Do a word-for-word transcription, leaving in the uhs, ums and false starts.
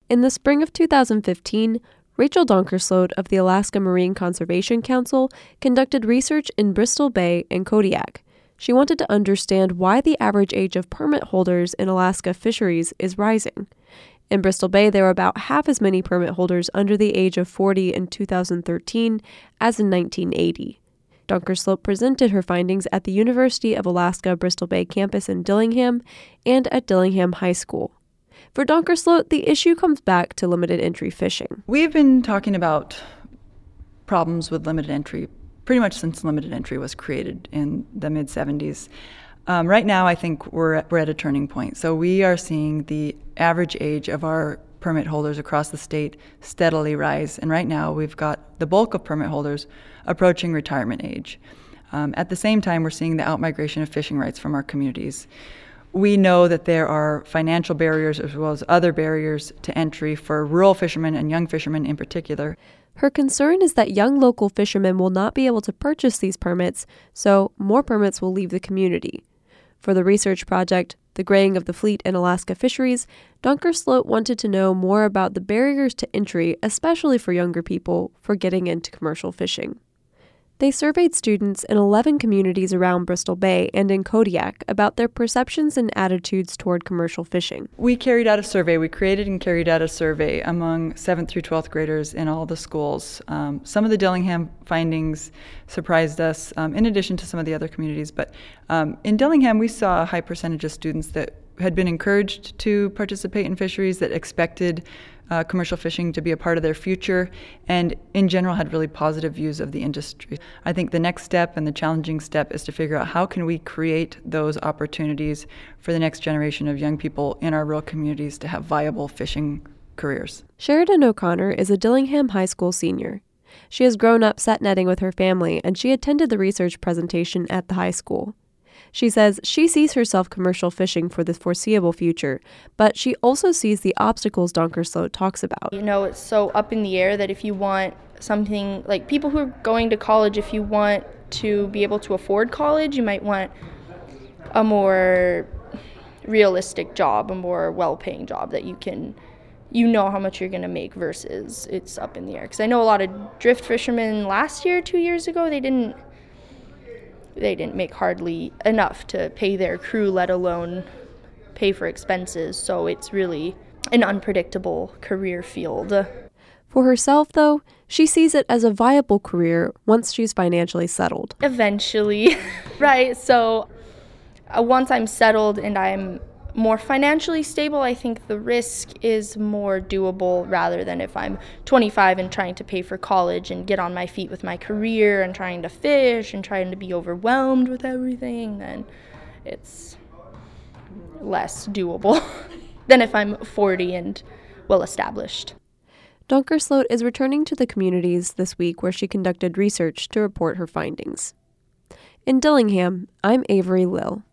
In the spring of two thousand fifteen, Rachel Donkersloot of the Alaska Marine Conservation Council conducted research in Bristol Bay and Kodiak. She wanted to understand why the average age of permit holders in Alaska fisheries is rising. In Bristol Bay, there were about half as many permit holders under the age of forty in two thousand thirteen as in nineteen eighty. Donkersloot presented her findings at the University of Alaska Bristol Bay campus in Dillingham and at Dillingham High School. For Donkersloot, the issue comes back to limited entry fishing. We've been talking about problems with limited entry pretty much since limited entry was created in the mid seventies. Um, right now, I think we're at, we're at a turning point. So we are seeing the average age of our permit holders across the state steadily rise. And right now, we've got the bulk of permit holders approaching retirement age. Um, at the same time, we're seeing the outmigration of fishing rights from our communities. We know that there are financial barriers as well as other barriers to entry for rural fishermen and young fishermen in particular. Her concern is that young local fishermen will not be able to purchase these permits, so more permits will leave the community. For the research project, The Graying of the Fleet in Alaska Fisheries, Donkersloot wanted to know more about the barriers to entry, especially for younger people, for getting into commercial fishing. They surveyed students in eleven communities around Bristol Bay and in Kodiak about their perceptions and attitudes toward commercial fishing. We carried out a survey. We created and carried out a survey among seventh through twelfth graders in all the schools. Um, some of the Dillingham findings surprised us, um, in addition to some of the other communities. But um, in Dillingham, we saw a high percentage of students that had been encouraged to participate in fisheries, that expected Uh, commercial fishing to be a part of their future, and in general had really positive views of the industry. I think the next step and the challenging step is to figure out how can we create those opportunities for the next generation of young people in our rural communities to have viable fishing careers. Sheridan O'Connor is a Dillingham High School senior. She has grown up set netting with her family, and she attended the research presentation at the high school. She says she sees herself commercial fishing for the foreseeable future, but she also sees the obstacles Donkersloot talks about. You know, it's so up in the air that if you want something, like people who are going to college, if you want to be able to afford college, you might want a more realistic job, a more well-paying job that you can, you know how much you're going to make versus it's up in the air. Because I know a lot of drift fishermen last year, two years ago, they didn't They didn't make hardly enough to pay their crew, let alone pay for expenses. So it's really an unpredictable career field. For herself, though, she sees it as a viable career once she's financially settled. Eventually, right? So uh, once I'm settled and I'm more financially stable, I think the risk is more doable rather than if I'm twenty-five and trying to pay for college and get on my feet with my career and trying to fish and trying to be overwhelmed with everything, then it's less doable than if I'm forty and well established. Donkersloot is returning to the communities this week where she conducted research to report her findings. In Dillingham, I'm Avery Lill.